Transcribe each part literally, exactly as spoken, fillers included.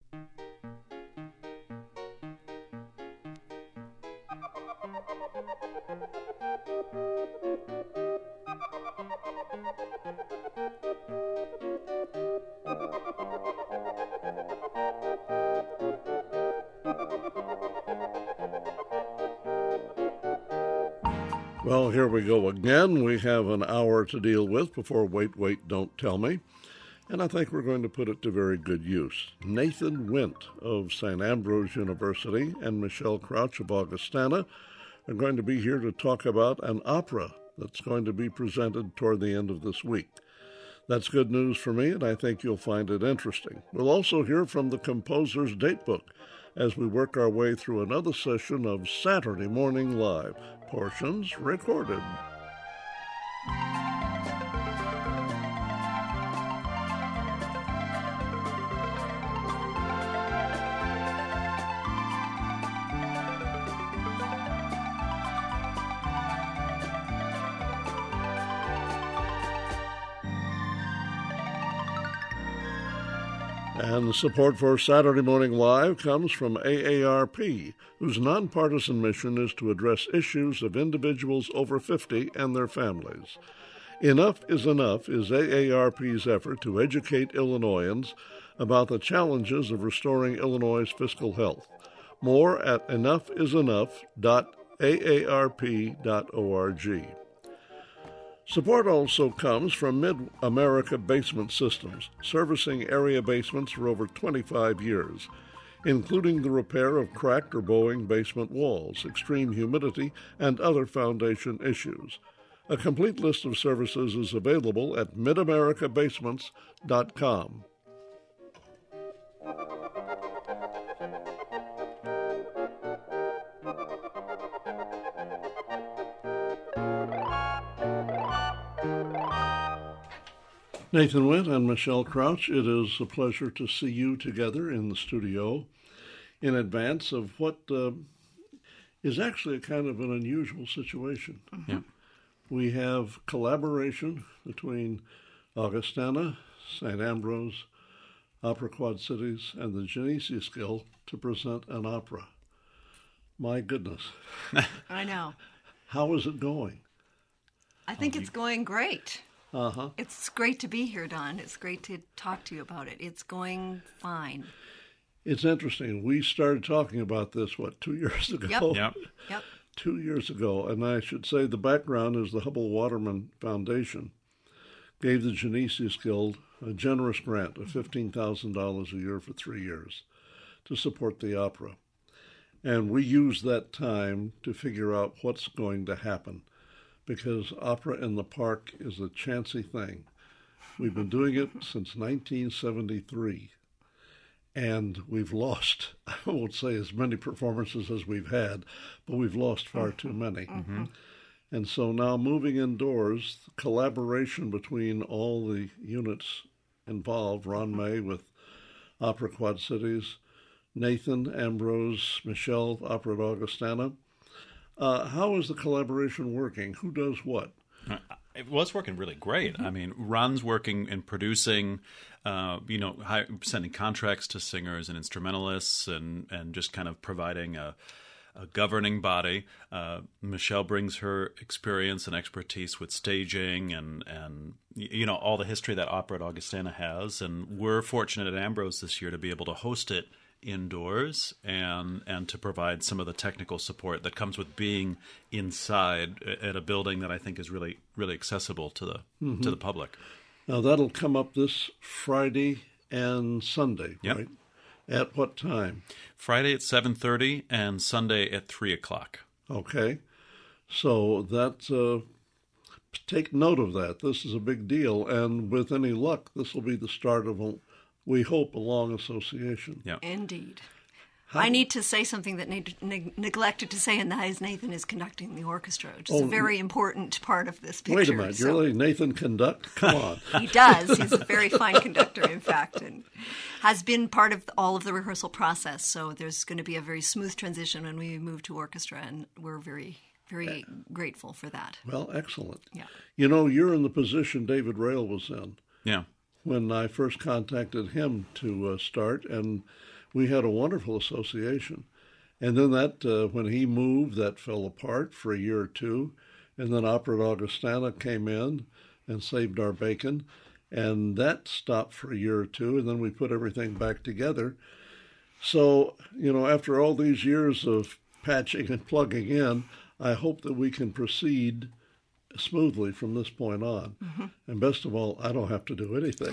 Well, here we go again. We have an hour to deal with before Wait, Wait, Don't Tell Me. And I think we're going to put it to very good use. Nathan Wint of Saint Ambrose University and Michelle Crouch of Augustana are going to be here to talk about an opera that's going to be presented toward the end of this week. That's good news for me, and I think you'll find it interesting. We'll also hear from the composer's datebook as we work our way through another session of Saturday Morning Live, portions recorded. And the support for Saturday Morning Live comes from A A R P, whose nonpartisan mission is to address issues of individuals over fifty and their families. Enough is Enough is A A R P's effort to educate Illinoisans about the challenges of restoring Illinois' fiscal health. More at enough is enough dot a a r p dot org. Support also comes from Mid-America Basement Systems, servicing area basements for over twenty-five years, including the repair of cracked or bowing basement walls, extreme humidity, and other foundation issues. A complete list of services is available at mid america basements dot com. Nathan Wint and Michelle Crouch, it is a pleasure to see you together in the studio in advance of what uh, is actually a kind of an unusual situation. Mm-hmm. Yeah. We have collaboration between Augustana, Saint Ambrose, Opera Quad Cities, and the Genesius Guild to present an opera. My goodness. I know. How is it going? I think Um, it's going great. Uh-huh. It's great to be here, Don. It's great to talk to you about it. It's going fine. It's interesting. We started talking about this, what, two years ago? Yep. Yep. Yep. Two years ago. And I should say the background is the Hubbell Waterman Foundation gave the Genesius Guild a generous grant of fifteen thousand dollars a year for three years to support the opera. And we used that time to figure out what's going to happen, because opera in the park is a chancy thing. We've been doing it since nineteen seventy-three, and we've lost, I won't say as many performances as we've had, but we've lost far too many. Mm-hmm. And so now moving indoors, collaboration between all the units involved, Ron May with Opera Quad Cities, Nathan, Ambrose, Michelle, Opera at Augustana. Uh, how is the collaboration working? Who does what? It was working really great. Mm-hmm. I mean, Ron's working in producing, uh, you know, high, sending contracts to singers and instrumentalists, and, and just kind of providing a, a governing body. Uh, Michelle brings her experience and expertise with staging and, and, you know, all the history that Opera at Augustana has. And we're fortunate at Ambrose this year to be able to host it indoors and and to provide some of the technical support that comes with being inside at a building that I think is really really accessible to the mm-hmm. to the public. Now that'll come up this Friday and Sunday, yep. right? At what time? Friday at seven thirty and Sunday at three o'clock. Okay, so that uh, take note of that. This is a big deal, and with any luck, this will be the start of a, we hope, a long association. Yeah, indeed. How? I need to say something that ne- ne- neglected to say, and that is Nathan is conducting the orchestra, which is oh, a very important part of this picture. Wait a minute, so. you're letting Nathan conduct? Come on. He does. He's a very fine conductor, in fact, and has been part of all of the rehearsal process. So there's going to be a very smooth transition when we move to orchestra, and we're very, very uh, grateful for that. Well, excellent. Yeah. You know, you're in the position David Rail was in. Yeah. When I first contacted him to uh, start, and we had a wonderful association. And then that, uh, when he moved, that fell apart for a year or two. And then Opera Augustana came in and saved our bacon. And that stopped for a year or two. And then we put everything back together. So, you know, after all these years of patching and plugging in, I hope that we can proceed smoothly from this point on. Mm-hmm. And best of all, I don't have to do anything.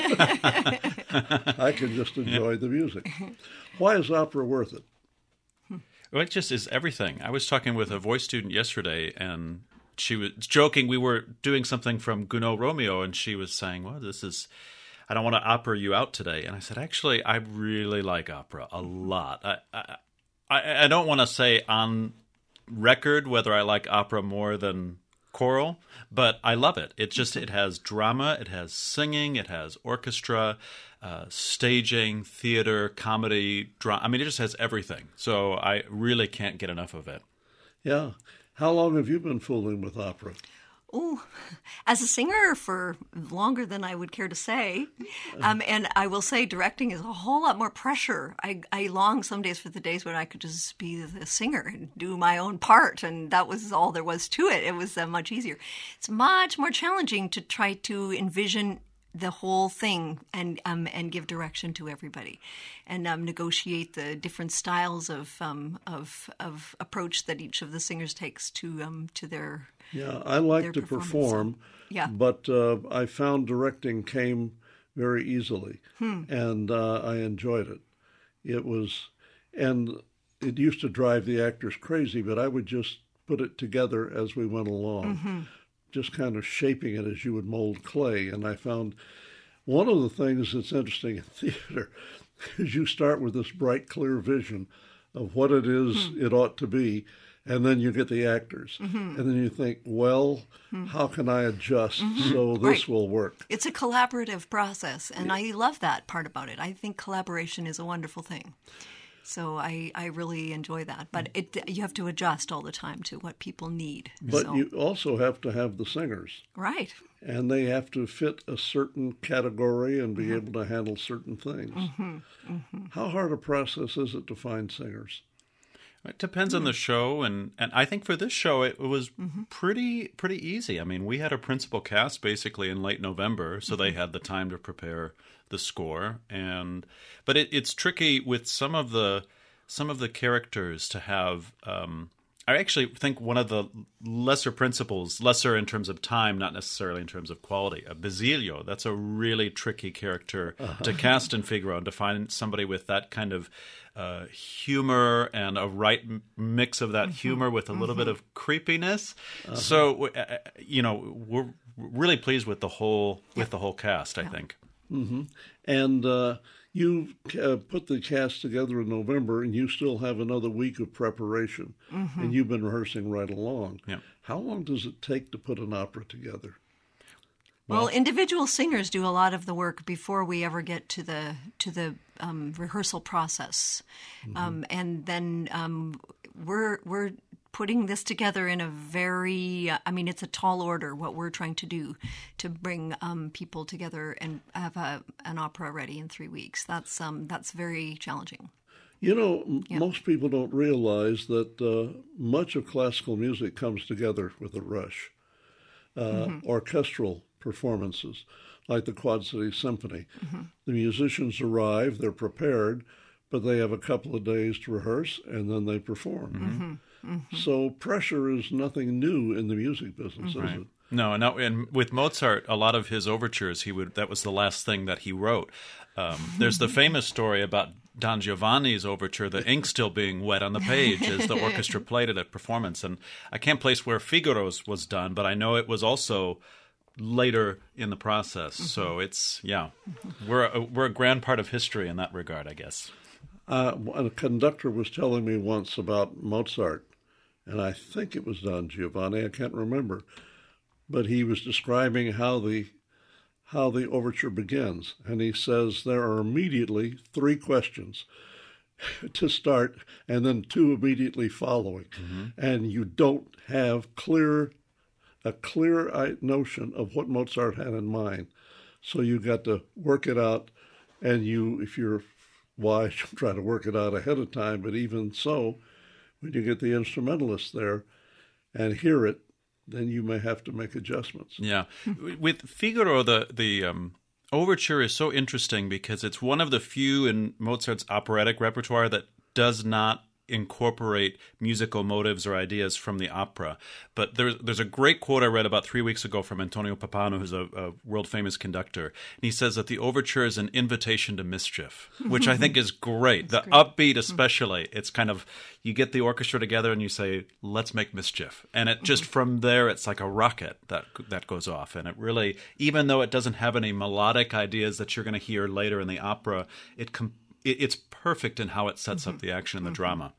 I can just enjoy the music. Why is opera worth it? Well, it just is everything. I was talking with a voice student yesterday, and she was joking. We were doing something from Gounod Romeo, and she was saying, well, this is, I don't want to opera you out today. And I said, actually, I really like opera a lot. I I, I, I don't want to say on record whether I like opera more than choral, but I love it. It just, it has drama, it has singing, it has orchestra, uh, staging, theater, comedy, drama. I mean, it just has everything. So I really can't get enough of it. Yeah. How long have you been fooling with opera? Oh, as a singer for longer than I would care to say. Um, and I will say directing is a whole lot more pressure. I, I long some days for the days when I could just be the singer and do my own part. And that was all there was to it. It was uh, much easier. It's much more challenging to try to envision the whole thing and um, and give direction to everybody, and um, negotiate the different styles of um, of of approach that each of the singers takes to um, to their yeah. I like their to perform, yeah, but uh, I found directing came very easily, hmm. and uh, I enjoyed it. It was, and it used to drive the actors crazy, but I would just put it together as we went along. Mm-hmm. Just kind of shaping it as you would mold clay. And I found one of the things that's interesting in theater is you start with this bright, clear vision of what it is hmm. it ought to be, and then you get the actors. Mm-hmm. And then you think, well, mm-hmm. how can I adjust mm-hmm. so this right. will work? It's a collaborative process, and yeah. I love that part about it. I think collaboration is a wonderful thing. So I, I really enjoy that. But it you have to adjust all the time to what people need. But so. You also have to have the singers. Right. And they have to fit a certain category and be mm-hmm. able to handle certain things. Mm-hmm. Mm-hmm. How hard a process is it to find singers? It depends mm-hmm. on the show, and, and I think for this show it was mm-hmm. pretty pretty easy. I mean, we had a principal cast basically in late November, so mm-hmm. they had the time to prepare the score, and but it, it's tricky with some of the some of the characters to have. Um, I actually think one of the lesser principles, lesser in terms of time, not necessarily in terms of quality. Uh, Basilio, that's a really tricky character uh-huh. to cast in Figaro, and to find somebody with that kind of uh, humor and a right m- mix of that mm-hmm. humor with a little mm-hmm. bit of creepiness. Uh-huh. So, uh, you know, we're really pleased with the whole with the whole cast. I yeah. think. Mm-hmm. And uh, you uh, put the cast together in November, and you still have another week of preparation, mm-hmm. and you've been rehearsing right along. Yeah. How long does it take to put an opera together? Well, well, individual singers do a lot of the work before we ever get to the to the um, rehearsal process, mm-hmm. um, and then um, we're we're. putting this together in a very, uh, I mean, it's a tall order, what we're trying to do to bring um, people together and have a, an opera ready in three weeks. That's um, that's very challenging. You know, yeah. most people don't realize that uh, much of classical music comes together with a rush. Uh, mm-hmm. Orchestral performances, like the Quad City Symphony. Mm-hmm. The musicians arrive, they're prepared, but they have a couple of days to rehearse, and then they perform. Mm-hmm. Mm-hmm. So pressure is nothing new in the music business, mm-hmm. is right. it? No, and, and with Mozart, a lot of his overtures, he would that was the last thing that he wrote. Um, there's the famous story about Don Giovanni's overture, the ink still being wet on the page as the orchestra played it at performance. And I can't place where Figaro's was done, but I know it was also later in the process. Mm-hmm. So it's, yeah, mm-hmm. we're a, we're a grand part of history in that regard, I guess. Uh, a conductor was telling me once about Mozart, and I think it was Don Giovanni, I can't remember, but he was describing how the how the overture begins, and he says there are immediately three questions to start, and then two immediately following, mm-hmm. and you don't have clear a clear notion of what Mozart had in mind, so you got to work it out, and you if you're why try to work it out ahead of time. But even so, when you get the instrumentalist there and hear it, then you may have to make adjustments. Yeah. With Figaro, the, the um, overture is so interesting because it's one of the few in Mozart's operatic repertoire that does not incorporate musical motives or ideas from the opera. But there's there's a great quote I read about three weeks ago from Antonio Pappano, who's a, a world-famous conductor. And he says that the overture is an invitation to mischief, which I think is great. The great. Upbeat especially. It's kind of, you get the orchestra together and you say, let's make mischief. And it just from there, it's like a rocket that that goes off. And it really, even though it doesn't have any melodic ideas that you're going to hear later in the opera, it com- it, it's perfect in how it sets up the action and the drama.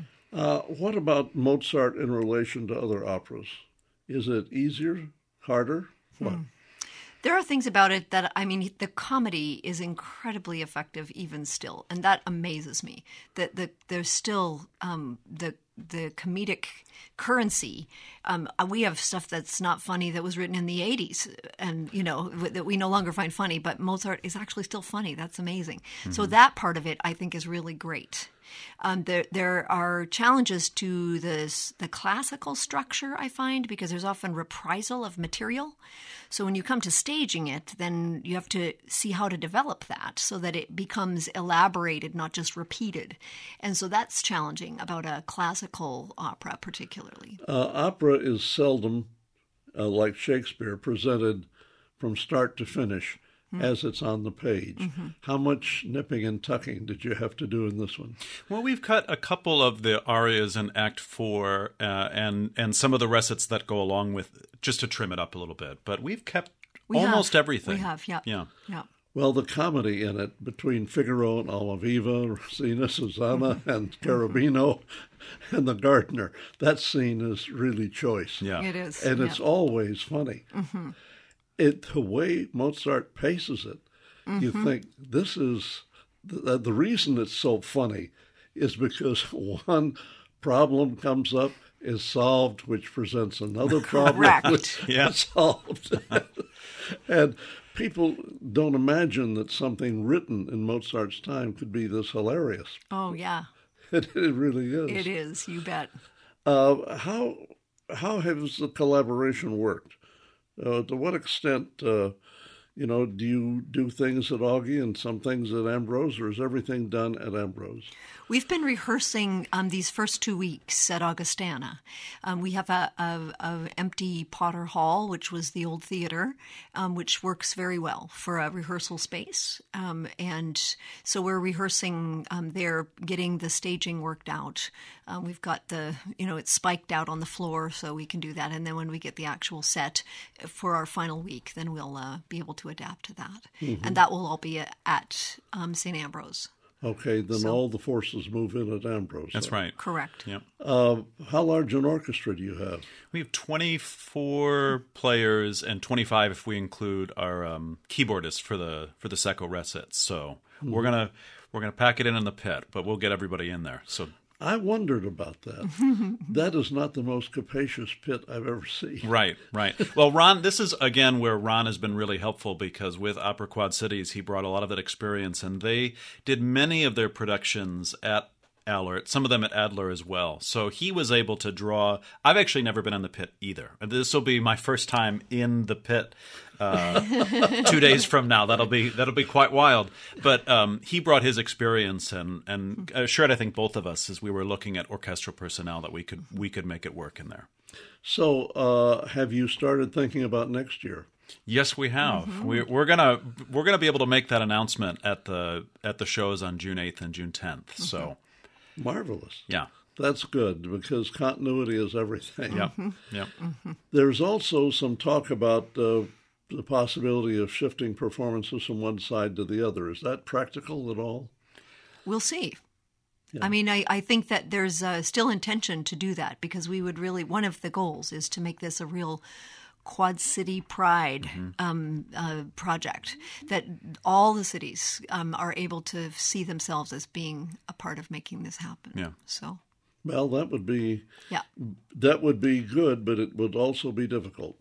Uh, what about Mozart in relation to other operas? Is it easier, harder? What? Hmm. There are things about it that, I mean, the comedy is incredibly effective even still, and that amazes me. That the, there's still um, the the comedic currency. Um, we have stuff that's not funny that was written in the eighties, and you know that we no longer find funny. But Mozart is actually still funny. That's amazing. Mm-hmm. So that part of it, I think, is really great. Um, there, there are challenges to this, the classical structure, I find, because there's often reprisal of material. So when you come to staging it, then you have to see how to develop that so that it becomes elaborated, not just repeated. And so that's challenging about a classical opera particularly. Uh, opera is seldom, uh, like Shakespeare, presented from start to finish. Mm-hmm. As it's on the page. Mm-hmm. How much nipping and tucking did you have to do in this one? Well, we've cut a couple of the arias in Act Four uh, and and some of the recits that go along with, just to trim it up a little bit. But we've kept we almost have. everything. We have, yeah. Yeah. yeah. Well, the comedy in it between Figaro and Almaviva, Rosina, Susanna, mm-hmm. and Cherubino, mm-hmm. and the gardener, that scene is really choice. Yeah, it is. And yeah. it's always funny. Mm-hmm. It, the way Mozart paces it, mm-hmm. you think this is, the, the reason it's so funny is because one problem comes up, is solved, which presents another problem, which yeah. is solved. And people don't imagine that something written in Mozart's time could be this hilarious. Oh, yeah. It, it really is. It is, you bet. Uh, how, how has the collaboration worked? Uh, to what extent, uh, you know, do you do things at Augie and some things at Ambrose, or is everything done at Ambrose? We've been rehearsing um, these first two weeks at Augustana. Um, we have a, a, a empty Potter Hall, which was the old theater, um, which works very well for a rehearsal space. Um, and so we're rehearsing um, there, getting the staging worked out. Um, we've got the, you know, it's spiked out on the floor, so we can do that. And then when we get the actual set for our final week, then we'll uh, be able to adapt to that. Mm-hmm. And that will all be at um, Saint Ambrose. Okay, then so, all the forces move in at Ambrose. That's then. right. Correct. Yep. Uh, how large an orchestra do you have? We have twenty-four players and twenty-five if we include our um, keyboardist for the for the Secco recits. So mm-hmm. we're gonna we're gonna pack it in in the pit, but we'll get everybody in there. So. I wondered about that. That is not the most capacious pit I've ever seen. Right, right. Well, Ron, this is, again, where Ron has been really helpful because with Opera Quad Cities, he brought a lot of that experience, and they did many of their productions at Allert, some of them at Adler as well. So he was able to draw. I've actually never been in the pit either. This will be my first time in the pit uh, two days from now. That'll be that'll be quite wild. But um, he brought his experience and and assured, I think, both of us as we were looking at orchestral personnel that we could we could make it work in there. So uh, have you started thinking about next year? Yes, we have. Mm-hmm. We, we're gonna we're gonna be able to make that announcement at the at the shows on June eighth and June tenth. Mm-hmm. So. Marvelous. Yeah. That's good because continuity is everything. Yep. Yep. Mm-hmm. There's also some talk about uh, the possibility of shifting performances from one side to the other. Is that practical at all? We'll see. Yeah. I mean, I, I think that there's uh, still intention to do that because we would really, one of the goals is to make this a real Quad City Pride mm-hmm. um, uh, project, that all the cities um, are able to see themselves as being a part of making this happen. Yeah. So. Well, that would be yeah. that would be good, but it would also be difficult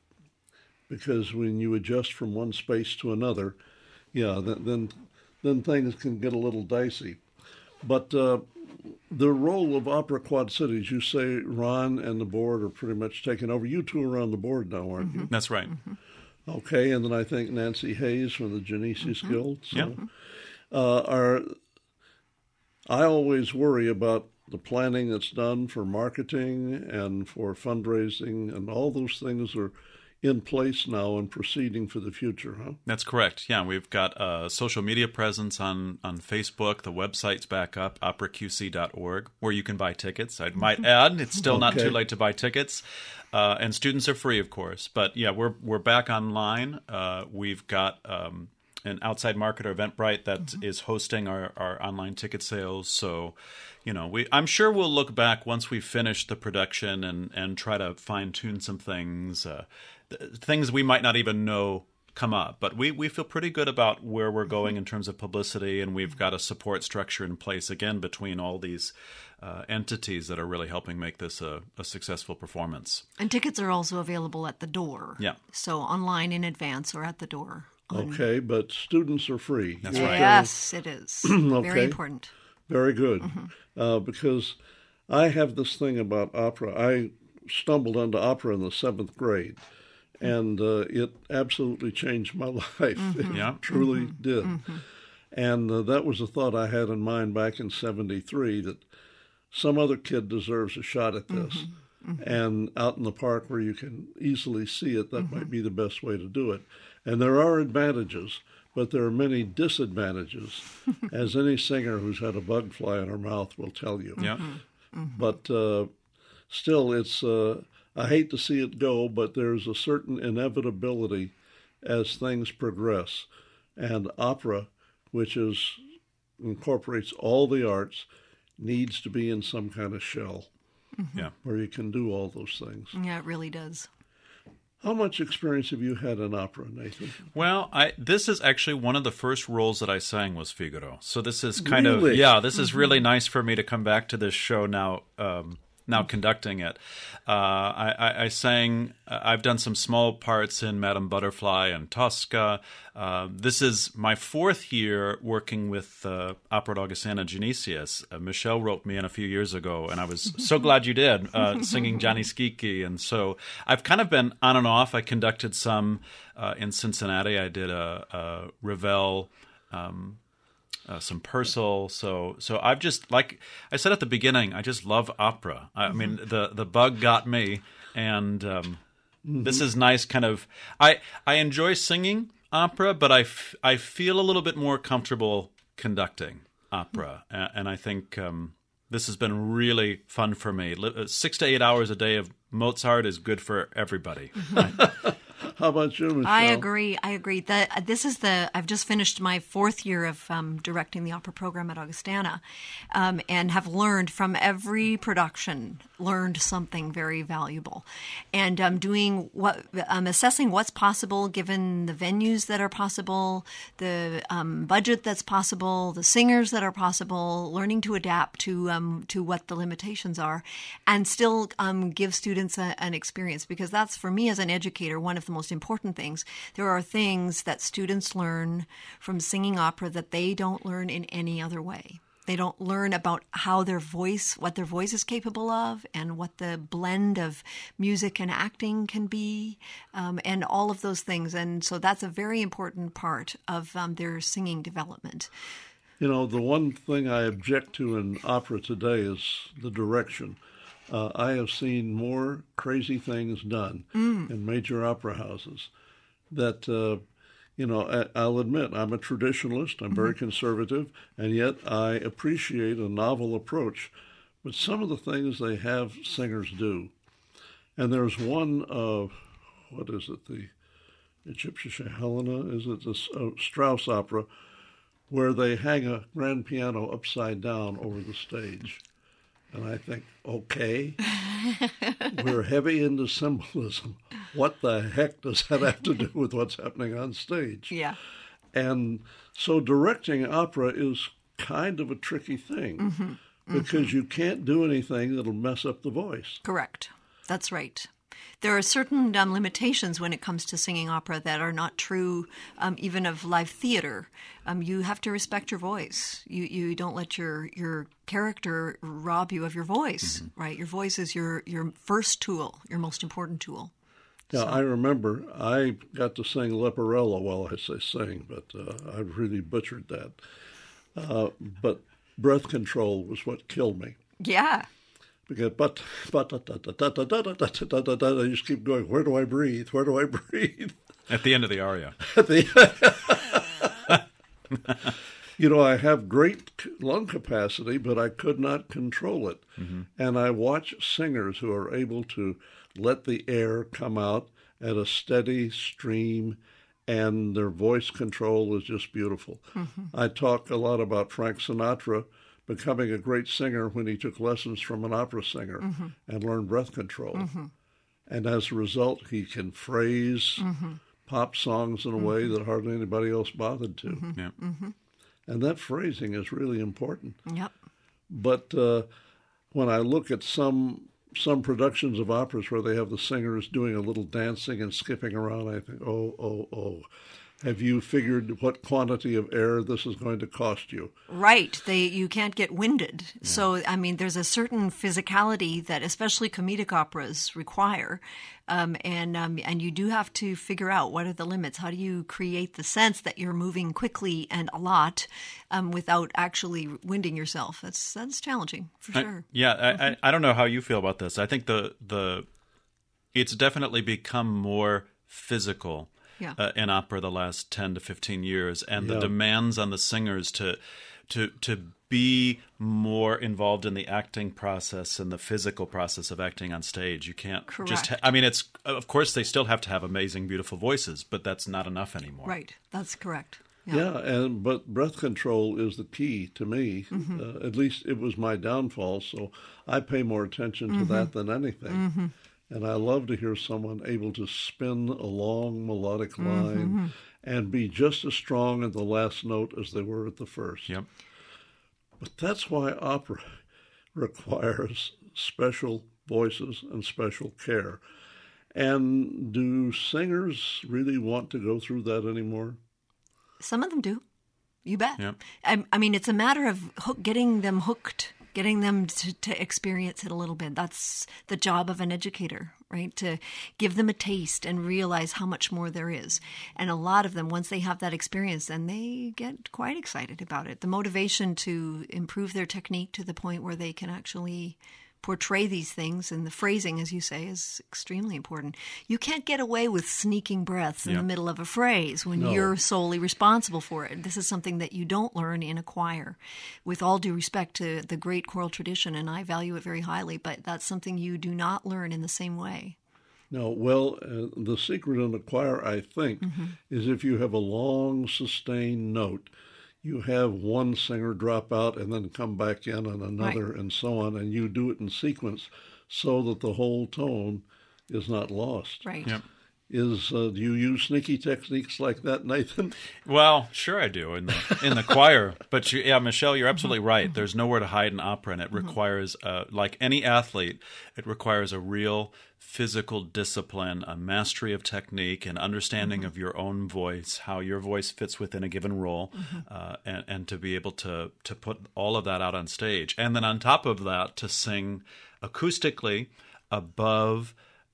because when you adjust from one space to another, yeah, then then, then things can get a little dicey. But uh, the role of Opera Quad Cities, you say Ron and the board are pretty much taking over. You two are on the board now, aren't Mm-hmm. you? That's right. Mm-hmm. Okay, and then I think Nancy Hayes from the Genesis Mm-hmm. Guild. So, Yeah. uh, are I always worry about the planning that's done for marketing and for fundraising, and all those things are in place now and proceeding for the future, huh? That's correct. Yeah, we've got a social media presence on, on Facebook. The website's back up, opera q c dot org, where you can buy tickets. I might add, it's still not Okay. too late to buy tickets. Uh, and students are free, of course. But yeah, we're we're back online. Uh, we've got um, an outside marketer, Eventbrite, that mm-hmm. is hosting our, our online ticket sales. So, you know, we I'm sure we'll look back once we finish the production and, and try to fine-tune some things, uh, th- things we might not even know come up. But we, we feel pretty good about where we're going in terms of publicity, and we've got a support structure in place, again, between all these uh, entities that are really helping make this a, a successful performance. And tickets are also available at the door. Yeah. So online in advance or at the door. on- Okay, but students are free. That's right. Yes, it is. Okay. Very important. Very good. Uh, because I have this thing about opera. I stumbled onto opera in the seventh grade, and uh, it absolutely changed my life. It Yeah. truly did. And uh, that was a thought I had in mind back in seventy-three, that some other kid deserves a shot at this. And out in the park where you can easily see it, that might be the best way to do it. And there are advantages, but there are many disadvantages, as any singer who's had a bug fly in her mouth will tell you. Yeah. But uh, still, it's uh, I hate to see it go, but there's a certain inevitability as things progress. And opera, which is incorporates all the arts, needs to be in some kind of shell Yeah. where you can do all those things. Yeah, it really does. How much experience have you had in opera, Nathan? Well, I this is actually one of the first roles that I sang was Figaro. So this is kind Really? of yeah, this is really nice for me to come back to this show now. Um, now conducting it, uh, I, I, I sang. Uh, I've done some small parts in Madame Butterfly and Tosca. Uh, this is my fourth year working with uh, Opera d'Augustana Genesius. Uh, Michelle wrote me in a few years ago, and I was so glad you did, uh, singing Gianni Schicchi. And so I've kind of been on and off. I conducted some uh, in Cincinnati. I did a, a Ravel. Um, Uh, some Purcell, so so I've just, like I said at the beginning, I just love opera. I mean, the the bug got me, and um, this is nice. Kind of, I I enjoy singing opera, but I, f- I feel a little bit more comfortable conducting opera, and, and I think um, this has been really fun for me. Li- Six to eight hours a day of Mozart is good for everybody. How about you, Michelle? I agree. I agree. That this is the. I've just finished my fourth year of um, directing the opera program at Augustana, um, and have learned from every production. Learned something very valuable, and um, doing what um, assessing what's possible given the venues that are possible, the um, budget that's possible, the singers that are possible. Learning to adapt to um, to what the limitations are, and still um, give students a, an experience, because that's, for me as an educator, one of the most important things. There are things that students learn from singing opera that they don't learn in any other way. They don't learn about how their voice, what their voice is capable of, and what the blend of music and acting can be, um, and all of those things. And so that's a very important part of um, their singing development. You know, the one thing I object to in opera today is the direction. Uh, I have seen more crazy things done mm. in major opera houses that, uh, you know, I, I'll admit I'm a traditionalist, I'm mm-hmm. very conservative, and yet I appreciate a novel approach. But some of the things they have singers do, and there's one of, what is it, the Egyptische Helena, is it the uh, Strauss opera, where they hang a grand piano upside down over the stage. And I think, okay, we're heavy into symbolism. What the heck does that have to do with what's happening on stage? Yeah. And so directing opera is kind of a tricky thing mm-hmm. because mm-hmm. you can't do anything that'll mess up the voice. Correct. That's right. There are certain um, limitations when it comes to singing opera that are not true um, even of live theater. Um, you have to respect your voice. You you don't let your, your character rob you of your voice, mm-hmm. right? Your voice is your, your first tool, your most important tool. Yeah, so. I remember I got to sing Leporello. Well, I say sing, but uh, I really butchered that. Uh, but breath control was what killed me. Yeah. Because but but da, da, da, da, da, da, da, da, da, you just keep going. Where do I breathe? Where do I breathe? At the end of the aria. At the You know, I have great lung capacity, but I could not control it. Mm-hmm. And I watch singers who are able to let the air come out at a steady stream, and their voice control is just beautiful. Mm-hmm. I talk a lot about Frank Sinatra becoming a great singer when he took lessons from an opera singer mm-hmm. and learned breath control. Mm-hmm. And as a result, he can phrase mm-hmm. pop songs in a mm-hmm. way that hardly anybody else bothered to. Mm-hmm. Yeah. Mm-hmm. And that phrasing is really important. Yep. But uh, when I look at some some productions of operas where they have the singers doing a little dancing and skipping around, I think, oh, oh, oh. Have you figured what quantity of air this is going to cost you? Right. They you can't get winded. Yeah. So, I mean, there's a certain physicality that especially comedic operas require. Um, and um, and you do have to figure out what are the limits. How do you create the sense that you're moving quickly and a lot um, without actually winding yourself? That's that's challenging, for sure. I, yeah, mm-hmm. I, I don't know how you feel about this. I think the the it's definitely become more physical. Yeah. Uh, in opera the last ten to fifteen years, and the yeah. demands on the singers to to to be more involved in the acting process and the physical process of acting on stage. You can't Correct. just ha- I mean, it's of course they still have to have amazing, beautiful voices, but that's not enough anymore. Right. That's correct. Yeah, yeah and but breath control is the key to me. Mm-hmm. Uh, at least it was my downfall, so I pay more attention to mm-hmm. that than anything. Mm-hmm. And I love to hear someone able to spin a long melodic line mm-hmm. and be just as strong at the last note as they were at the first. Yep. But that's why opera requires special voices and special care. And do singers really want to go through that anymore? Some of them do. You bet. Yep. I, I mean, it's a matter of hook, getting them hooked. Getting them to, to experience it a little bit. That's the job of an educator, right? To give them a taste and realize how much more there is. And a lot of them, once they have that experience, then they get quite excited about it. The motivation to improve their technique to the point where they can actually portray these things, and the phrasing, as you say, is extremely important. You can't get away with sneaking breaths in yeah. the middle of a phrase when no. you're solely responsible for it. This is something that you don't learn in a choir. With all due respect to the great choral tradition, and I value it very highly, but that's something you do not learn in the same way. No, well, uh, the secret in a choir, I think, mm-hmm. is if you have a long, sustained note, you have one singer drop out and then come back in and another right. and so on, and you do it in sequence so that the whole tone is not lost. Right. Yep. Is uh, do you use sneaky techniques like that, Nathan? Well, sure I do in the in the choir. But you, yeah, Michelle, you're absolutely right. There's nowhere to hide in opera, and it requires, uh, like any athlete, it requires a real physical discipline, a mastery of technique, an understanding mm-hmm. of your own voice, how your voice fits within a given role, mm-hmm. uh, and, and to be able to to put all of that out on stage. And then on top of that, to sing acoustically above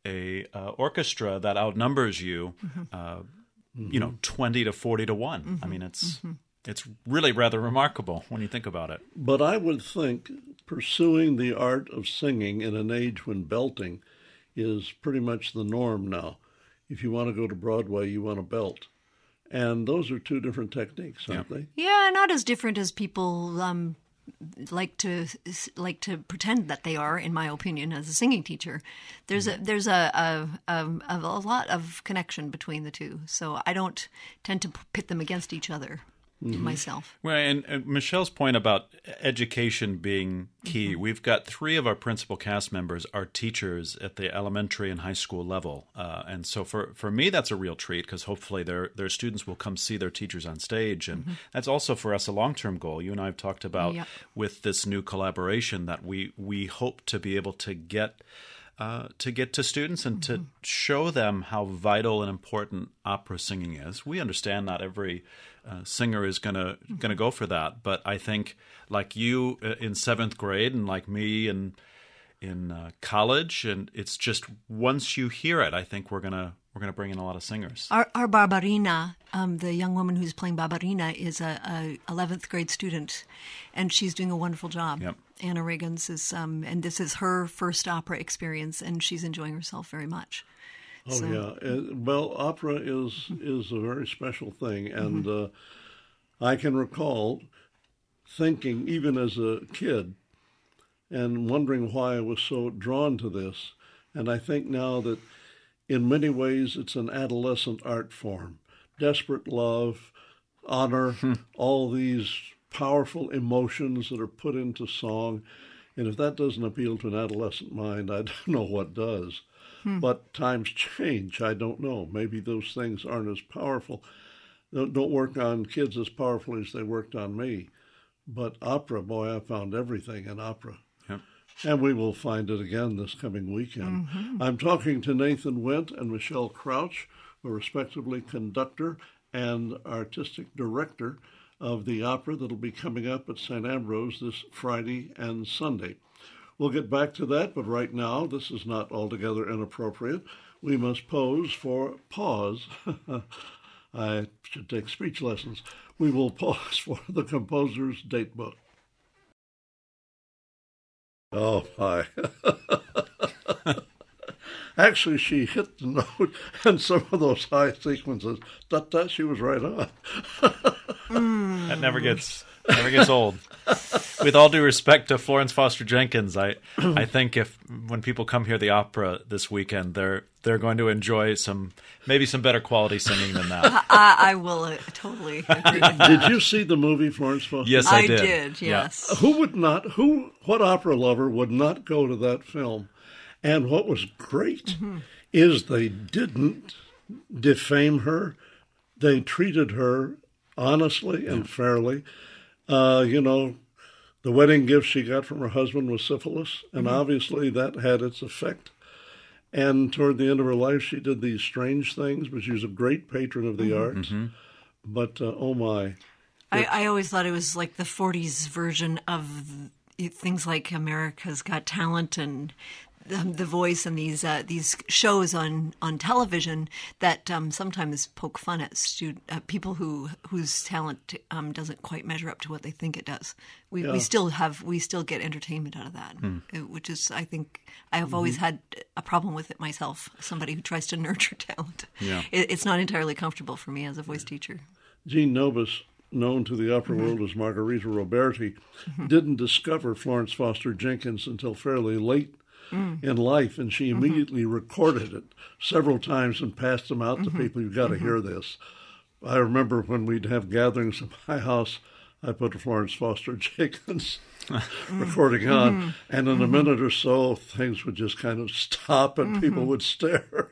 a uh, orchestra that outnumbers you, mm-hmm. uh, mm-hmm. you know, twenty to forty to one. Mm-hmm. I mean, it's mm-hmm. it's really rather remarkable when you think about it. But I would think pursuing the art of singing in an age when belting is pretty much the norm now. If you want to go to Broadway, you want to belt. And those are two different techniques, aren't yeah. they? Yeah, not as different as people um, like to like to pretend that they are, in my opinion, as a singing teacher. There's a there's a a, a a lot of connection between the two, so I don't tend to pit them against each other mm-hmm. myself. Well, and, and Michelle's point about education being key, mm-hmm. we've got three of our principal cast members are teachers at the elementary and high school level, uh, and so for, for me that's a real treat because hopefully their their students will come see their teachers on stage, and mm-hmm. that's also for us a long-term goal. You and I have talked about yep. with this new collaboration that we we hope to be able to get uh, to get to students and to show them how vital and important opera singing is. We understand not every uh, singer is gonna gonna go for that, but I think like you uh, in seventh grade and like me in in uh, college, and it's just once you hear it, I think we're gonna we're gonna bring in a lot of singers. Our, our Barbarina, um, the young woman who's playing Barbarina, is a, a eleventh grade student, and she's doing a wonderful job. Yep. Anna Regans is, um, and this is her first opera experience, and she's enjoying herself very much. Oh so. yeah, uh, well, opera is is a very special thing, and mm-hmm. uh, I can recall thinking, even as a kid, and wondering why I was so drawn to this. And I think now that in many ways it's an adolescent art form. Desperate love, honor, hmm. all these powerful emotions that are put into song. And if that doesn't appeal to an adolescent mind, I don't know what does. Hmm. But times change. I don't know. Maybe those things aren't as powerful. Don't work on kids as powerfully as they worked on me. But opera, boy, I found everything in opera. Yep. And we will find it again this coming weekend. Mm-hmm. I'm talking to Nathan Wint and Michelle Crouch, who are respectively conductor and artistic director of the opera that'll be coming up at Saint Ambrose this Friday and Sunday. We'll get back to that, but right now, this is not altogether inappropriate. We must pose for pause. I should take speech lessons. We will pause for the composer's date book. Oh, my. Actually, she hit the note, and some of those high sequences, that, that she was right on. mm. That never gets never gets old. With all due respect to Florence Foster Jenkins, I I think if when people come here to the opera this weekend, they're they're going to enjoy some maybe some better quality singing than that. I, I will uh, totally agree with that. Did you see the movie Florence Foster? Yes, I did. I did. Yes. Yeah. Who would not? Who? What opera lover would not go to that film? And what was great mm-hmm. is they didn't defame her. They treated her honestly and fairly. Uh, you know, the wedding gift she got from her husband was syphilis, and mm-hmm. obviously that had its effect. And toward the end of her life, she did these strange things, but she was a great patron of the mm-hmm. arts. Mm-hmm. But, uh, oh my. I, I always thought it was like the forties version of things like America's Got Talent and Um, the Voice and these uh, these shows on, on television that um, sometimes poke fun at student, uh, people who whose talent um, doesn't quite measure up to what they think it does. We yeah. we still have we still get entertainment out of that, hmm. which is I think I have mm-hmm. always had a problem with it myself. Somebody who tries to nurture talent, yeah. it, it's not entirely comfortable for me as a voice teacher. Jean Nobis, known to the opera mm-hmm. world as Margherita Roberti, mm-hmm. didn't discover Florence Foster Jenkins until fairly late Mm. in life, and she immediately mm-hmm. recorded it several times and passed them out mm-hmm. to people. You've got to mm-hmm. hear this. I remember when we'd have gatherings at my house, I put a Florence Foster Jenkins recording on, mm-hmm. and in a minute or so, things would just kind of stop and mm-hmm. people would stare.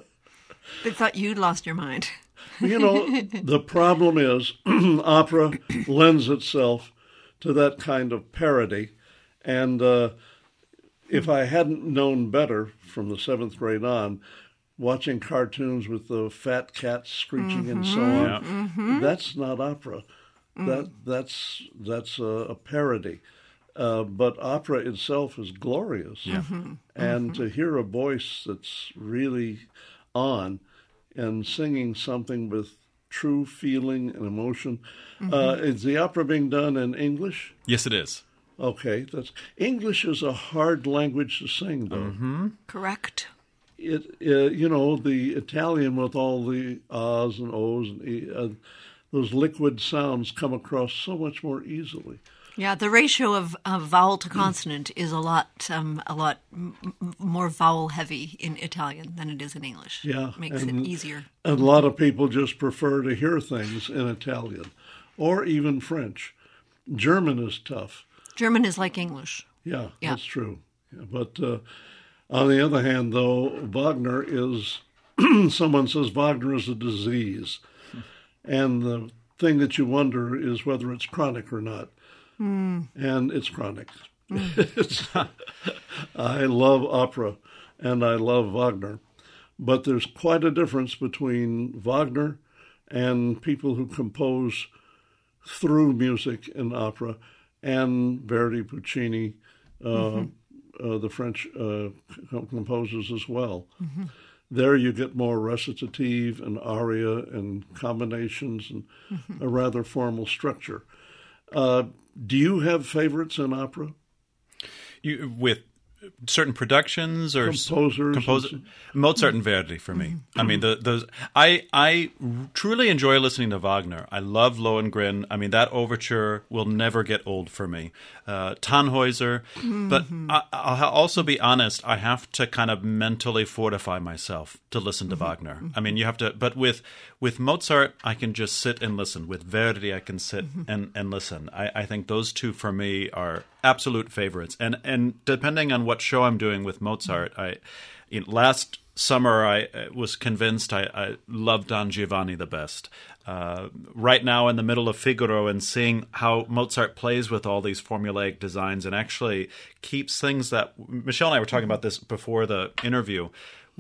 They thought you'd lost your mind. You know, the problem is opera lends itself to that kind of parody, and uh, if I hadn't known better from the seventh grade on, watching cartoons with the fat cats screeching mm-hmm. and so on, yeah. mm-hmm. that's not opera. Mm. That that's that's a, a parody. Uh, but opera itself is glorious. Yeah. Mm-hmm. And mm-hmm. to hear a voice that's really on and singing something with true feeling and emotion. Mm-hmm. Uh, is the opera being done in English? Yes, it is. Okay, that's English is a hard language to sing, though. Mm-hmm. Correct. It, uh, you know, the Italian with all the ahs and ohs and e, uh, those liquid sounds come across so much more easily. Yeah, the ratio of, of vowel to consonant is a lot, um, a lot m- more vowel heavy in Italian than it is in English. Yeah, makes and, it easier. And a lot of people just prefer to hear things in Italian, or even French. German is tough. German is like English. Yeah, yeah. that's true. Yeah, but uh, on the other hand, though, Wagner is, someone says Wagner is a disease. And the thing that you wonder is whether it's chronic or not. Mm. And it's chronic. Mm. it's, I love opera. and I love Wagner. But there's quite a difference between Wagner and people who compose through music in opera, and Verdi, Puccini, uh, mm-hmm. uh, the French uh, composers as well. Mm-hmm. There you get more recitative and aria and combinations and mm-hmm. a rather formal structure. Uh, do you have favorites in opera? You, with certain productions or composers, composer, and... Mozart and Verdi for me. Mm-hmm. I mean, the, those I I truly enjoy listening to Wagner. I love Lohengrin. I mean, that overture will never get old for me. Uh, Tannhäuser, mm-hmm. but I, I'll also be honest. I have to kind of mentally fortify myself to listen to mm-hmm. Wagner. Mm-hmm. I mean, you have to. But with with Mozart, I can just sit and listen. With Verdi, I can sit mm-hmm. and and listen. I, I think those two for me are absolute favorites. And and depending on what show I'm doing with Mozart, I you know, last summer I was convinced I, I loved Don Giovanni the best. Uh, right now in the middle of Figaro and seeing how Mozart plays with all these formulaic designs and actually keeps things that Michelle and I were talking about this before the interview.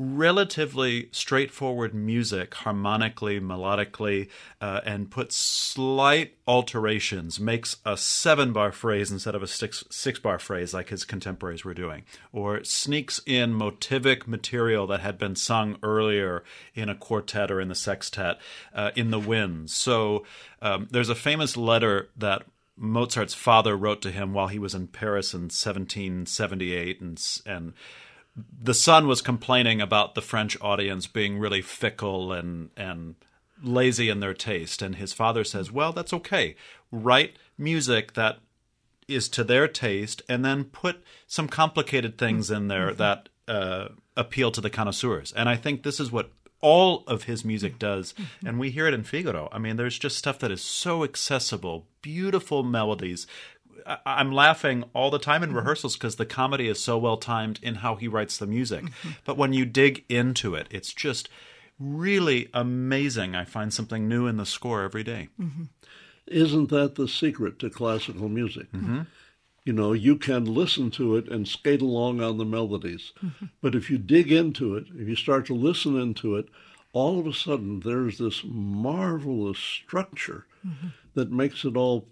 Relatively straightforward music, harmonically, melodically, uh, and puts slight alterations, makes a seven-bar phrase instead of a six, six-bar phrase like his contemporaries were doing, or sneaks in motivic material that had been sung earlier in a quartet or in the sextet uh, in the winds. So um, there's a famous letter that Mozart's father wrote to him while he was in Paris in seventeen seventy-eight, and and the son was complaining about the French audience being really fickle and and lazy in their taste. And his father says, well, that's okay. Write music that is to their taste and then put some complicated things in there mm-hmm. that uh, appeal to the connoisseurs. And I think this is what all of his music does. Mm-hmm. And we hear it in Figaro. I mean, there's just stuff that is so accessible, beautiful melodies. I'm laughing all the time in rehearsals because the comedy is so well timed in how he writes the music. Mm-hmm. But when you dig into it, it's just really amazing. I find something new in the score every day. Mm-hmm. Isn't that the secret to classical music? Mm-hmm. You know, you can listen to it and skate along on the melodies. Mm-hmm. But if you dig into it, if you start to listen into it, all of a sudden there's this marvelous structure mm-hmm. that makes it all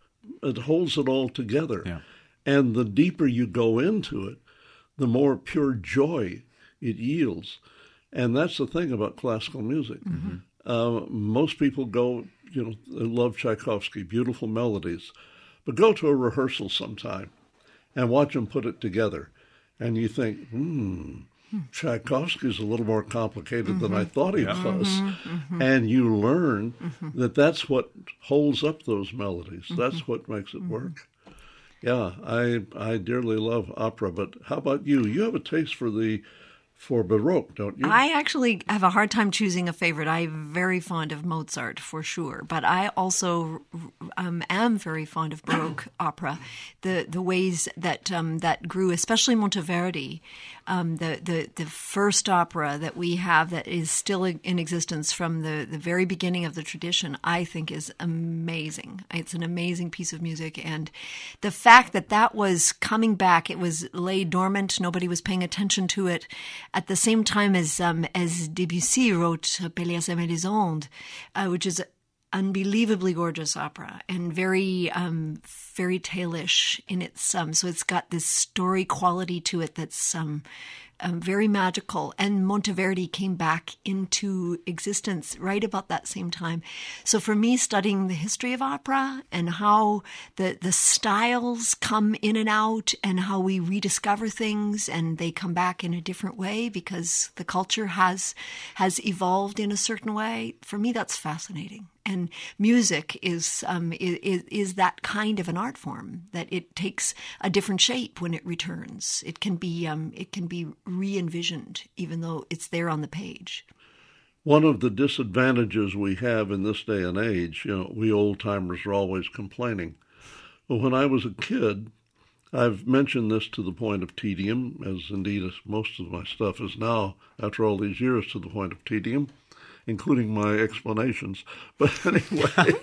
It holds it all together. Yeah. And the deeper you go into it, the more pure joy it yields. And that's the thing about classical music. Mm-hmm. Uh, most people go, you know, they love Tchaikovsky, beautiful melodies. But go to a rehearsal sometime and watch them put it together. And you think, hmm, Tchaikovsky's a little more complicated mm-hmm. than I thought he yeah. was. Mm-hmm, mm-hmm. And you learn mm-hmm. that that's what holds up those melodies. Mm-hmm. That's what makes it mm-hmm. work. Yeah, I I dearly love opera, but how about you? You have a taste for the for Baroque, don't you? I actually have a hard time choosing a favorite. I'm very fond of Mozart, for sure. But I also um, am very fond of Baroque opera. The the ways that um, that grew, especially Monteverdi, um, the, the, the first opera that we have that is still in existence from the, the very beginning of the tradition, I think is amazing. It's an amazing piece of music. And the fact that that was coming back, it was lay dormant, nobody was paying attention to it, at the same time as um, as Debussy wrote Pelléas et Mélisande, uh, which is unbelievably gorgeous opera and very um, fairy tale-ish in its um, so it's got this story quality to it that's um, um, very magical. And Monteverdi came back into existence right about that same time. So for me, studying the history of opera and how the the styles come in and out and how we rediscover things and they come back in a different way because the culture has has evolved in a certain way, for me that's fascinating. And music is, um, is is that kind of an art form that it takes a different shape when it returns. It can be um, it can be re-envisioned, even though it's there on the page. One of the disadvantages we have in this day and age, you know, we old-timers are always complaining. But when I was a kid, I've mentioned this to the point of tedium, as indeed as most of my stuff is now, after all these years, to the point of tedium, including my explanations. But anyway,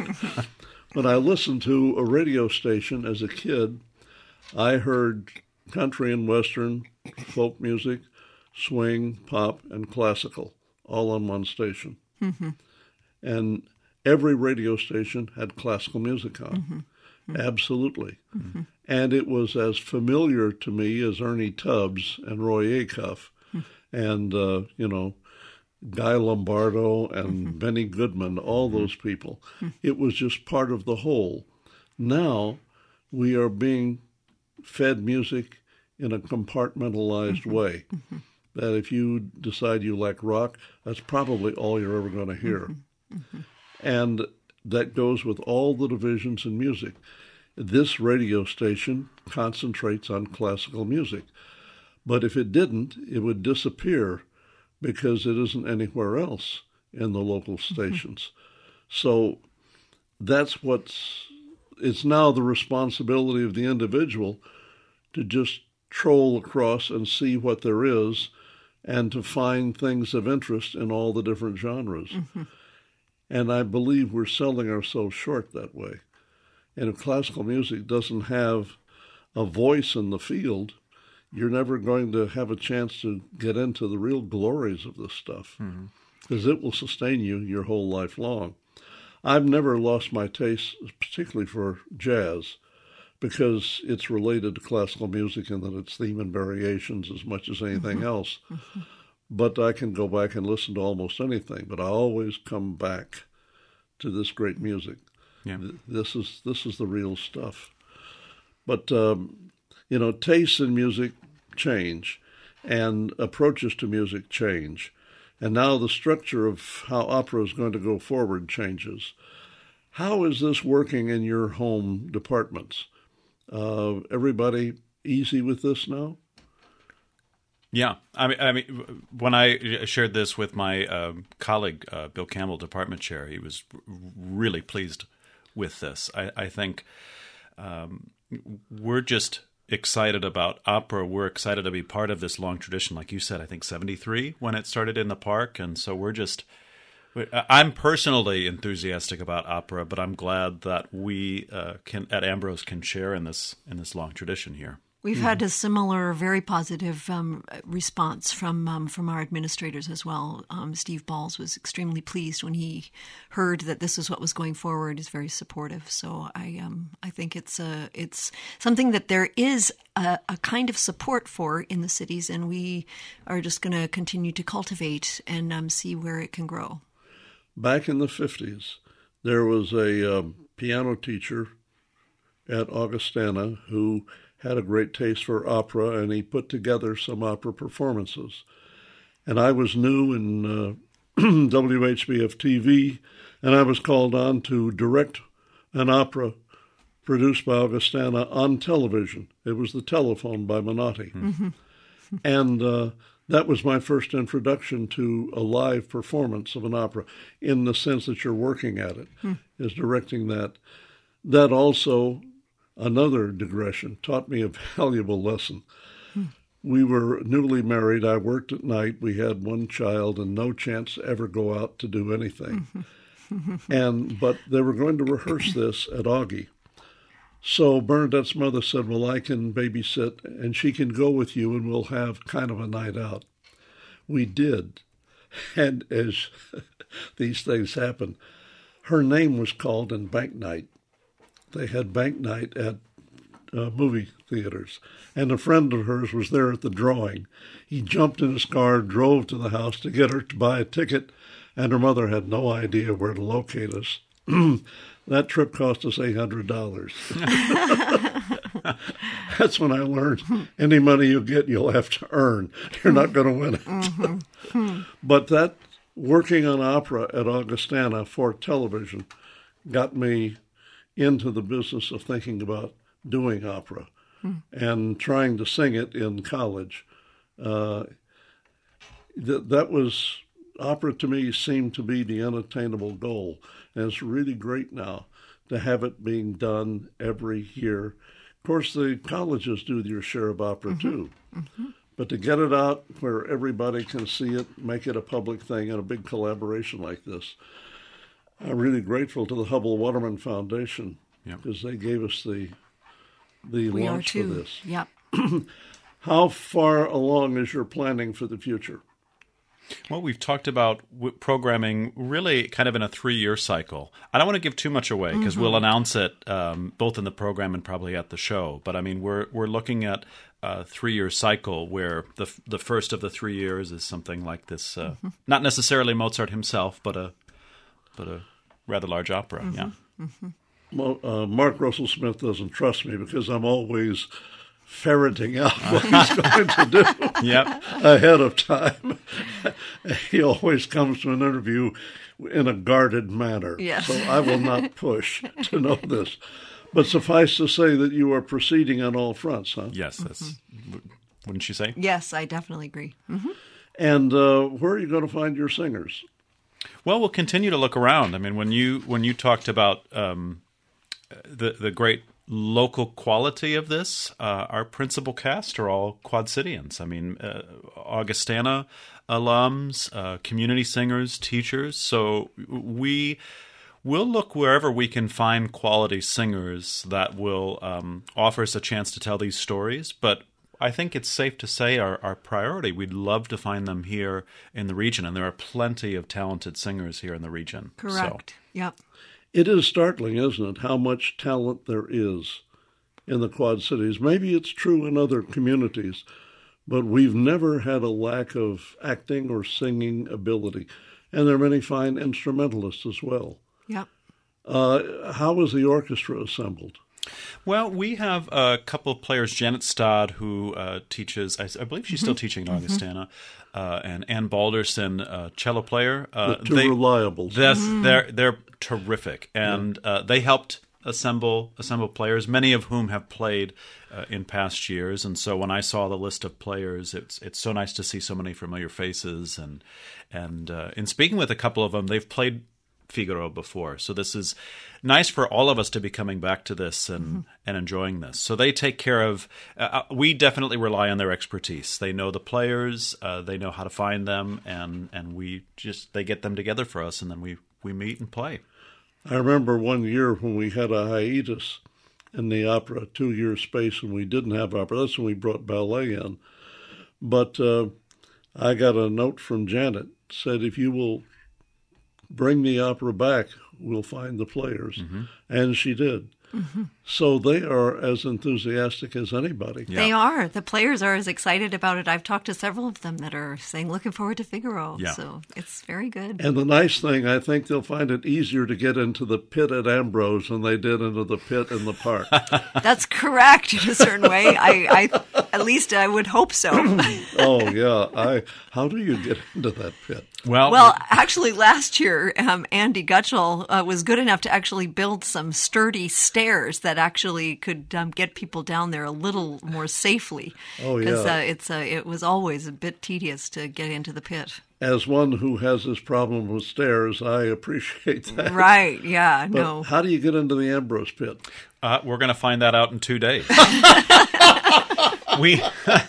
when I listened to a radio station as a kid, I heard country and western, folk music, swing, pop, and classical, all on one station. Mm-hmm. And every radio station had classical music on. Mm-hmm. Mm-hmm. Absolutely. Mm-hmm. And it was as familiar to me as Ernie Tubbs and Roy Acuff mm-hmm. and, uh, you know, Guy Lombardo and mm-hmm. Benny Goodman, all those people. Mm-hmm. It was just part of the whole. Now we are being fed music in a compartmentalized mm-hmm. way. Mm-hmm. That if you decide you like rock, that's probably all you're ever going to hear. Mm-hmm. Mm-hmm. And that goes with all the divisions in music. This radio station concentrates on classical music. But if it didn't, it would disappear because it isn't anywhere else in the local stations. Mm-hmm. So that's what's, it's now the responsibility of the individual to just troll across and see what there is and to find things of interest in all the different genres. Mm-hmm. And I believe we're selling ourselves short that way. And if classical music doesn't have a voice in the field, you're never going to have a chance to get into the real glories of this stuff, because mm-hmm. it will sustain you your whole life long. I've never lost my taste, particularly for jazz, because it's related to classical music in that it's theme and variations as much as anything mm-hmm. else. Mm-hmm. But I can go back and listen to almost anything, but I always come back to this great music. Yeah. This is this is the real stuff. But, um, you know, tastes in music change and approaches to music change. And now the structure of how opera is going to go forward changes. How is this working in your home departments? Uh, everybody easy with this now? Yeah, I mean, I mean, when I shared this with my um, colleague, uh, Bill Campbell, department chair, he was really pleased with this. I, I think um, we're just excited about opera. We're excited to be part of this long tradition. Like you said, I think seventy-three when it started in the park. And so we're just, I'm personally enthusiastic about opera, but I'm glad that we uh, can at Ambrose can share in this in this long tradition here. We've mm-hmm. had a similar, very positive um, response from um, from our administrators as well. Um, Steve Balls was extremely pleased when he heard that this is what was going forward. He's very supportive. So I um, I think it's a, it's something that there is a, a kind of support for in the cities, and we are just going to continue to cultivate and um, see where it can grow. Back in the fifties, there was a um, piano teacher at Augustana who had a great taste for opera, and he put together some opera performances. And I was new in uh, W H B F T V, and I was called on to direct an opera produced by Augustana on television. It was The Telephone by Menotti. Mm-hmm. And uh, that was my first introduction to a live performance of an opera, in the sense that you're working at it, mm. is directing that. That also, another digression, taught me a valuable lesson. Hmm. We were newly married. I worked at night. We had one child and no chance to ever go out to do anything. and But they were going to rehearse this at Augie. So Bernadette's mother said, well, I can babysit and she can go with you and we'll have kind of a night out. We did. And as these things happen, her name was called in bank night. They had bank night at uh, movie theaters, and a friend of hers was there at the drawing. He jumped in his car, drove to the house to get her to buy a ticket, and her mother had no idea where to locate us. That trip cost us eight hundred dollars. That's when I learned any money you get, you'll have to earn. You're not going to win it. Mm-hmm. But that working on opera at Augustana for television got me into the business of thinking about doing opera hmm. and trying to sing it in college. Uh, th- that was, opera to me seemed to be the unattainable goal. And it's really great now to have it being done every year. Of course, the colleges do their share of opera mm-hmm. too. Mm-hmm. But to get it out where everybody can see it, make it a public thing, and a big collaboration like this, I'm really grateful to the Hubbell Waterman Foundation, because yep. they gave us the the we launch are too. for this. Yep. How far along is your planning for the future? Well, we've talked about w- programming really kind of in a three-year cycle. I don't want to give too much away because mm-hmm. we'll announce it um, both in the program and probably at the show. But I mean, we're we're looking at a three-year cycle where the the first of the three years is something like this, uh, mm-hmm. not necessarily Mozart himself, but a but a rather large opera. Mm-hmm. Yeah. Mm-hmm. Well, uh, Mark Russell Smith doesn't trust me because I'm always ferreting out what he's going to do yep. ahead of time. He always comes to an interview in a guarded manner. Yes. So I will not push to know this. But suffice to say that you are proceeding on all fronts, huh? Yes, that's, mm-hmm. wouldn't you say? Yes, I definitely agree. Mm-hmm. And uh, where are you going to find your singers? Well, we'll continue to look around. I mean, when you when you talked about um, the the great local quality of this, uh, our principal cast are all Quad Cityans. I mean, uh, Augustana alums, uh, community singers, teachers. So we will look wherever we can find quality singers that will um, offer us a chance to tell these stories. But I think it's safe to say our, our priority, we'd love to find them here in the region. And there are plenty of talented singers here in the region. Correct. So. Yep. It is startling, isn't it, how much talent there is in the Quad Cities. Maybe it's true in other communities, but we've never had a lack of acting or singing ability. And there are many fine instrumentalists as well. Yep. Uh, how is the orchestra assembled? Well, we have a couple of players, Janet Stodd, who uh, teaches, I, I believe she's mm-hmm. still teaching in Augustana, mm-hmm. uh, and Ann Balderson, uh, cello player. Uh, the two they, reliables. This, mm. They're they're terrific, and yeah. uh, they helped assemble assemble players, many of whom have played uh, in past years. And so when I saw the list of players, it's it's so nice to see so many familiar faces. And and uh, in speaking with a couple of them, they've played Figaro before, so this is nice for all of us to be coming back to this and mm-hmm. and enjoying this. So they take care of uh, we definitely rely on their expertise. They know the players, uh, they know how to find them, and and we just they get them together for us, and then we we meet and play. I remember one year when we had a hiatus in the opera, two year space, and we didn't have opera. That's when we brought ballet in. But uh, I got a note from Janet, said, if you will bring the opera back, we'll find the players. Mm-hmm. And she did. Mm-hmm. So they are as enthusiastic as anybody. Yeah. They are. The players are as excited about it. I've talked to several of them that are saying, looking forward to Figaro. Yeah. So it's very good. And the nice thing, I think they'll find it easier to get into the pit at Ambrose than they did into the pit in the park. That's correct in a certain way. I, I at least I would hope so. Oh, yeah. I. How do you get into that pit? Well, well, actually, last year, um, Andy Gutschall uh, was good enough to actually build some sturdy stairs that actually could um, get people down there a little more safely. Oh, yeah. Because uh, it's uh, it was always a bit tedious to get into the pit. As one who has this problem with stairs, I appreciate that. Right, yeah, but no. How do you get into the Ambrose pit? Uh, we're going to find that out in two days. we...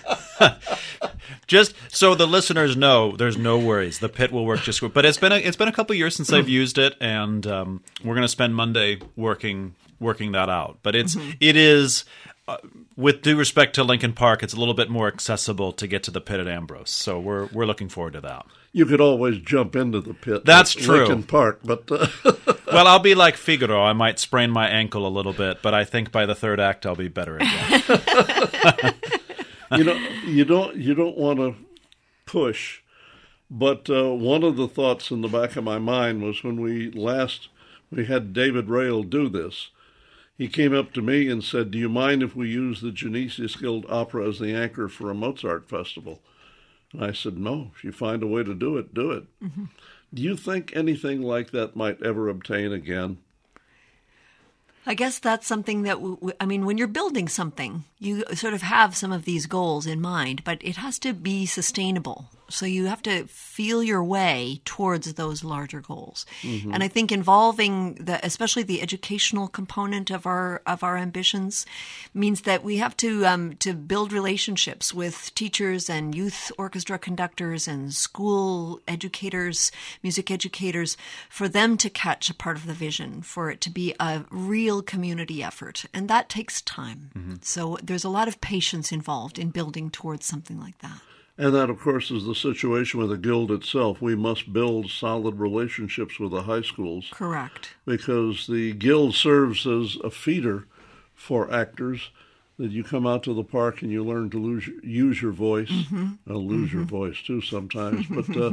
Just so the listeners know, there's no worries. The pit will work just good. But it's been a, it's been a couple of years since I've used it, and um, we're going to spend Monday working working that out. But it's mm-hmm. it is, uh, with due respect to Lincoln Park, it's a little bit more accessible to get to the pit at Ambrose. So we're we're looking forward to that. You could always jump into the pit. That's at true. Lincoln Park, but uh... well, I'll be like Figaro. I might sprain my ankle a little bit, but I think by the third act I'll be better again. You know, you don't you don't want to push, but uh, one of the thoughts in the back of my mind was when we last we had David Rail do this. He came up to me and said, "Do you mind if we use the Genesius Guild Opera as the anchor for a Mozart festival?" And I said, "No. If you find a way to do it, do it." Mm-hmm. Do you think anything like that might ever obtain again? I guess that's something that, w- w- I mean, when you're building something, you sort of have some of these goals in mind, but it has to be sustainable. So you have to feel your way towards those larger goals. Mm-hmm. And I think involving the, especially the educational component of our of our ambitions, means that we have to um, to build relationships with teachers and youth orchestra conductors and school educators, music educators, for them to catch a part of the vision, for it to be a real community effort. And that takes time. Mm-hmm. So there's a lot of patience involved in building towards something like that. And that, of course, is the situation with the Guild itself. We must build solid relationships with the high schools. Correct. Because the Guild serves as a feeder for actors, that you come out to the park and you learn to lose, use your voice. Mm-hmm. Uh, lose mm-hmm. your voice, too, sometimes. But uh,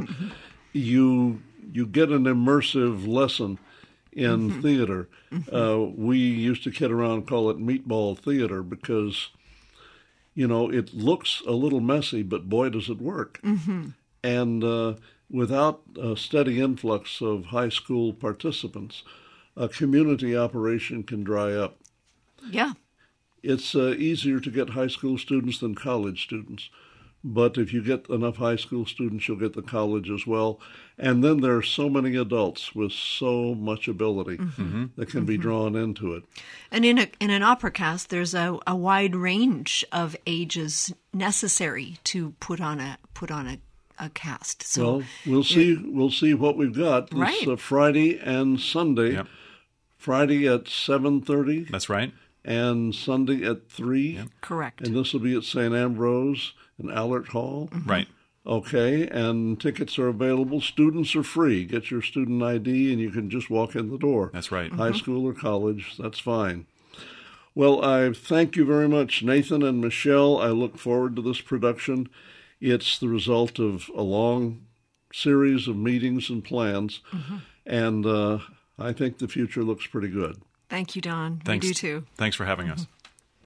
you you get an immersive lesson in mm-hmm. theater. Mm-hmm. Uh, we used to kid around and call it meatball theater because, you know, it looks a little messy, but boy, does it work. Mm-hmm. And uh, without a steady influx of high school participants, a community operation can dry up. Yeah. It's uh, easier to get high school students than college students. But if you get enough high school students, you'll get the college as well. And then there are so many adults with so much ability mm-hmm. that can mm-hmm. be drawn into it. And in a in an opera cast, there's a, a wide range of ages necessary to put on a put on a, a cast. So well, we'll see. We'll see what we've got. Right. It's uh, Friday and Sunday. Yep. Friday at seven thirty. That's right. And Sunday at three. Yep. Correct. And this will be at Saint Ambrose in Allert Hall. Mm-hmm. Right. Okay, and tickets are available. Students are free. Get your student I D and you can just walk in the door. That's right. High mm-hmm. school or college, that's fine. Well, I thank you very much, Nathan and Michelle. I look forward to this production. It's the result of a long series of meetings and plans, mm-hmm. and uh, I think the future looks pretty good. Thanks. Thank you, Don. Thanks. We do too. Thanks for having us.